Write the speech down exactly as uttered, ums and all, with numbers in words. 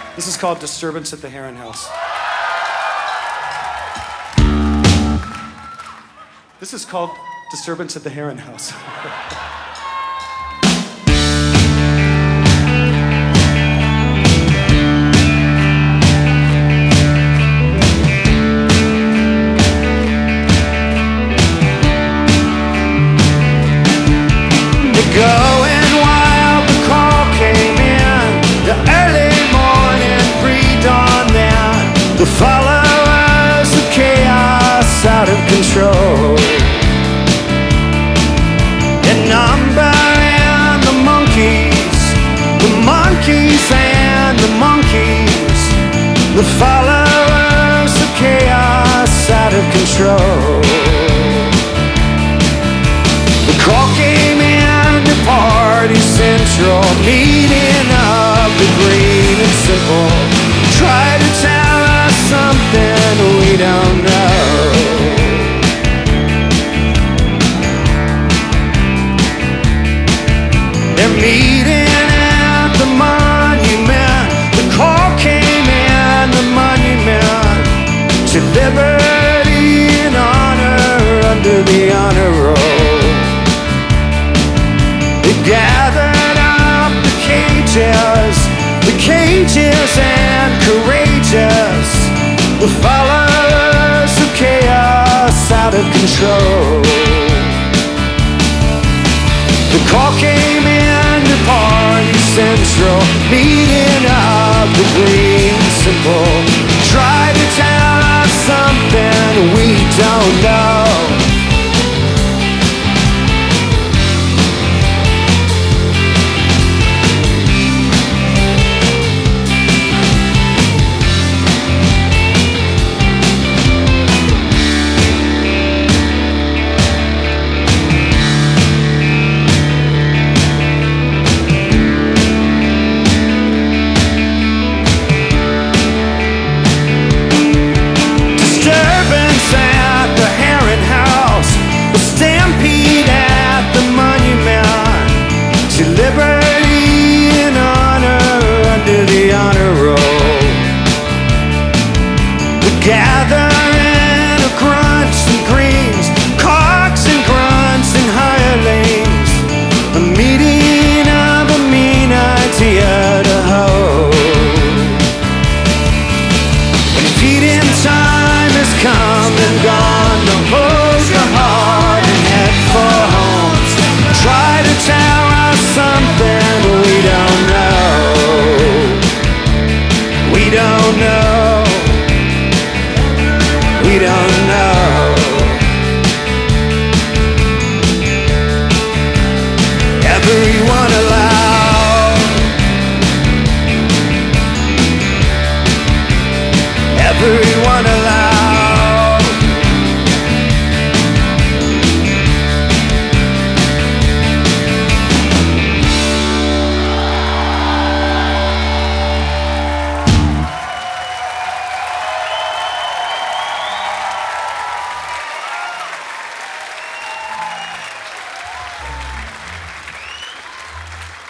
This is called Disturbance at the Heron House. This is called Disturbance at the Heron House. Going wild, the call came in. The early morning pre-dawn then. The followers of chaos out of control. The number and the monkeys. The monkeys and the monkeys. The followers of chaos out of control. The call came in. Party Central, meeting of the green and simple. Try to tell us something we don't know. They're meeting at the monument. The call came in, the monument to liberty and honor under the honor roll. Gathered up the cages, the cages and courageous, the followers of chaos out of control. The call came in to Party Central, meeting of the green simple. Try to tell us something we don't know. Liberty and honor under the honor roll. The gathering of grunts and greens, cocks and grunts and hirelings. A meeting of a mean idea to hold. When feeding time has come and gone, to hold your heart and head for homes. Try to tell something we don't know. We don't know.